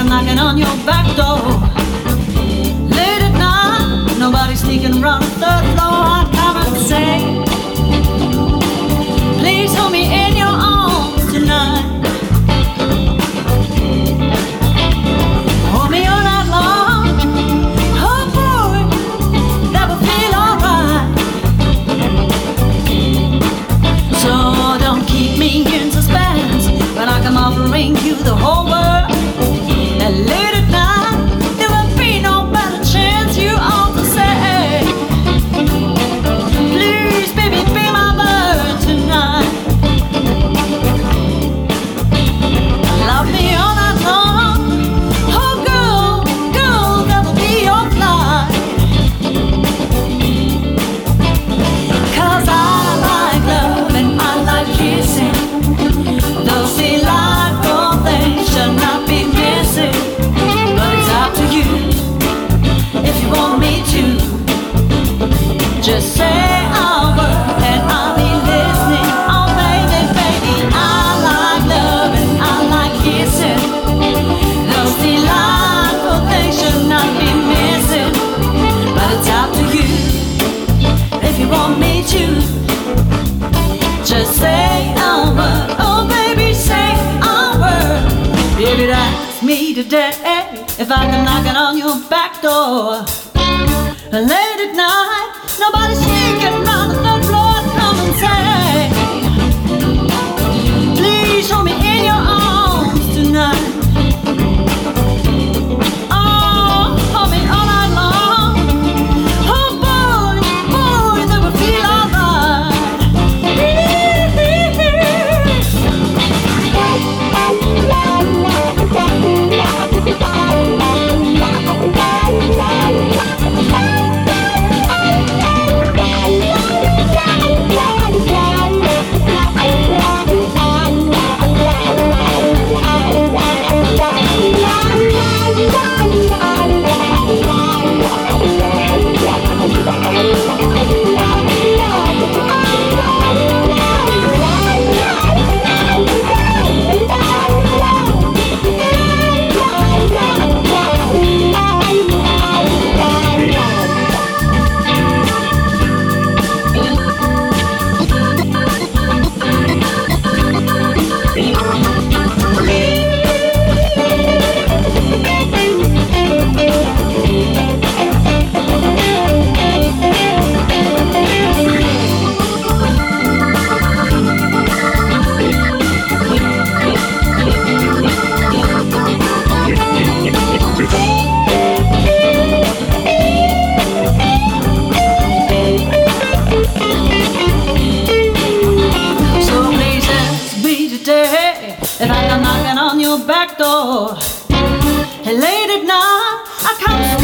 come knocking on your back door. Late at night, nobody sneaking around the third floor. I come and say, please hold me in your arms tonight. Hold me all night long. Oh boy, that will feel alright. So don't keep me in suspense when I come offering you the whole world. And late at night, there will be no better chance. You ought to say, please baby, be my bird tonight. Love me all night long. Oh girl, girl, that will be your flight. 'Cause I like love and I like kissing. Those delightful things should not be missing. But it's up to you if you want me to. Just say a word and I'll be listening. Oh baby, baby, I like love and I like kissing. Those delightful things should not be missing. But it's up to you if you want me to. Just say a word, oh baby, say a word. Baby, ask me today if I come knocking on your back door. Late at night, nobody sneaking around the third floor. Come and say, please hold me in your arms tonight. Oh, hold me all night long. Oh boy, boy, that will feel alright. If I come knocking on your back door, and late at night I come